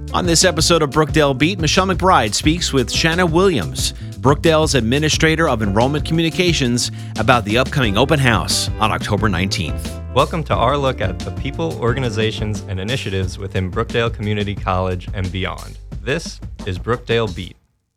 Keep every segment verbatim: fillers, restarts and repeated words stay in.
On this episode of Brookdale Beat, Michelle McBride speaks with Shanna Williams, Brookdale's Administrator of Enrollment Communications, about the upcoming open house on October nineteenth. Welcome to our look at the people, organizations, and initiatives within Brookdale Community College and beyond. This is Brookdale Beat.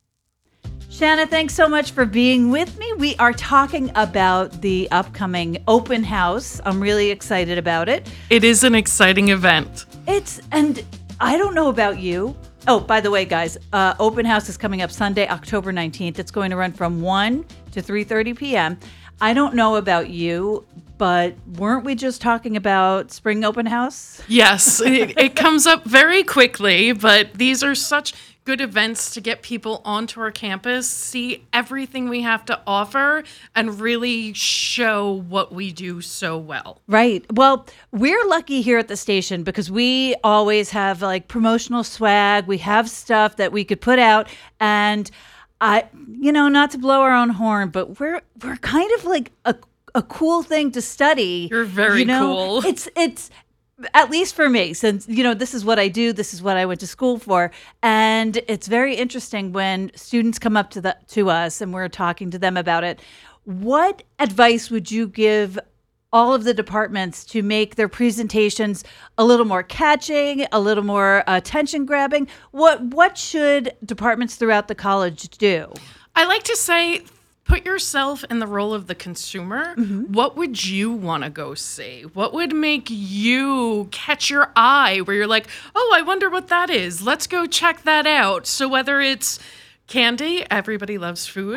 Shanna, thanks so much for being with me. We are talking about the upcoming open house. I'm really excited about it. It is an exciting event. It's, and I don't know about you. Oh, by the way, guys, uh, open house is coming up Sunday, October nineteenth. It's going to run from one to three thirty p.m. I don't know about you, but weren't we just talking about spring open house? Yes, it, it comes up very quickly, but these are such good events to get people onto our campus, see everything we have to offer, and really show what we do so well. Right. Well, we're lucky here at the station because we always have like promotional swag. We have stuff that we could put out, and I, you know, not to blow our own horn, but we're we're kind of like a a cool thing to study. You're very you know? cool. It's it's at least for me, since, you know, this is what I do. This is what I went to school for. And it's very interesting when students come up to the to us and we're talking to them about it. What advice would you give all of the departments to make their presentations a little more catching, a little more attention grabbing? What what should departments throughout the college do? I like to say, put yourself in the role of the consumer. Mm-hmm. What would you want to go see? What would make you catch your eye where you're like, oh, I wonder what that is. Let's go check that out. So whether it's candy, everybody loves food.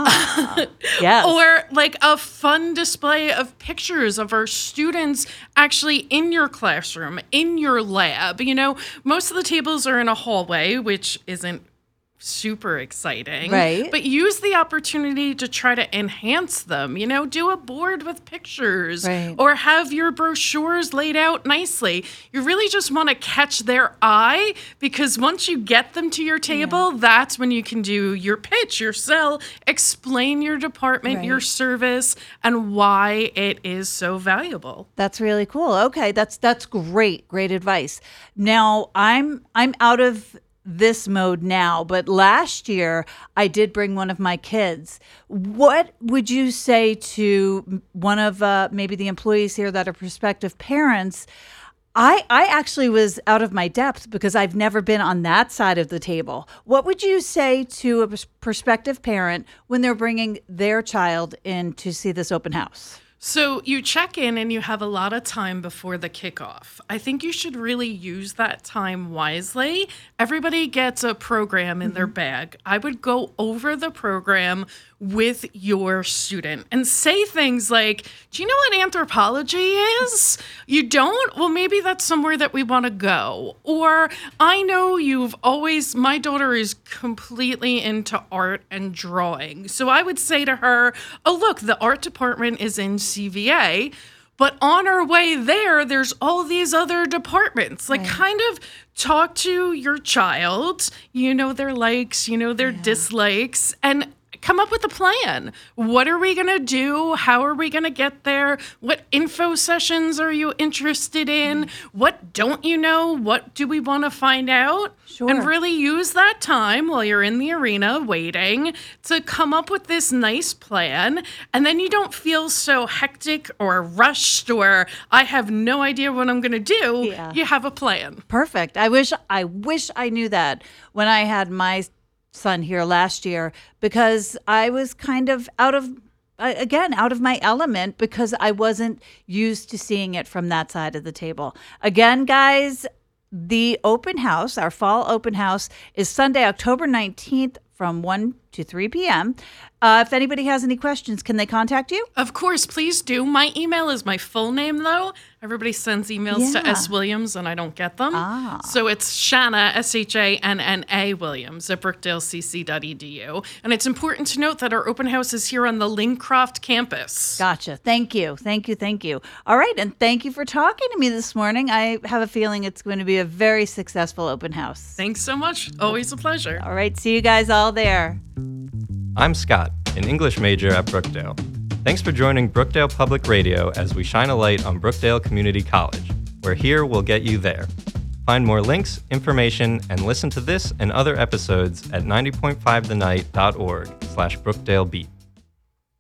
Ah, yes. Or like a fun display of pictures of our students actually in your classroom, in your lab. You know, most of the tables are in a hallway, which isn't super exciting, right? But use the opportunity to try to enhance them. You know, do a board with pictures, right, or have your brochures laid out nicely. You really just want to catch their eye, because once you get them to your table, yeah, that's when you can do your pitch, your sell, explain your department, right, your service, and why it is so valuable. That's really cool. Okay, that's that's great, great advice. Now I'm I'm out of this mode now, but last year I did bring one of my kids. What would you say to one of uh, maybe the employees here that are prospective parents? I, I actually was out of my depth because I've never been on that side of the table. What would you say to a prospective parent when they're bringing their child in to see this open house? So you check in and you have a lot of time before the kickoff. I think you should really use that time wisely. Everybody gets a program in mm-hmm. their bag. I would go over the program with your student and say things like, do you know what anthropology is? You don't? Well, maybe that's somewhere that we want to go. Or I know you've always, my daughter is completely into art and drawing. So I would say to her, oh, look, the art department is in C V A, but on our way there, there's all these other departments. Like, right, kind of talk to your child, you know, their likes, you know, their yeah. dislikes, and come up with a plan. What are we going to do? How are we going to get there? What info sessions are you interested in? What don't you know? What do we want to find out? Sure. And really use that time while you're in the arena waiting to come up with this nice plan. And then you don't feel so hectic or rushed or I have no idea what I'm going to do. Yeah. You have a plan. Perfect. I wish I wish I knew that when I had my son here last year, because I was kind of out of, again, out of my element because I wasn't used to seeing it from that side of the table. Again, guys, the open house, our fall open house, is Sunday, October nineteenth from one to three p.m. Uh, if anybody has any questions, can they contact you? Of course, please do. My email is my full name, though. Everybody sends emails Yeah. to S. Williams, and I don't get them. Ah. So it's Shanna, S H A N N A Williams, at brookdale c c dot e d u. And it's important to note that our open house is here on the Lincroft campus. Gotcha. Thank you. Thank you. Thank you. All right. And thank you for talking to me this morning. I have a feeling it's going to be a very successful open house. Thanks so much. Always a pleasure. All right. See you guys all there. I'm Scott, an English major at Brookdale. Thanks for joining Brookdale Public Radio as we shine a light on Brookdale Community College, where here we'll get you there. Find more links, information, and listen to this and other episodes at ninety point five the night dot org slash Brookdale Beat.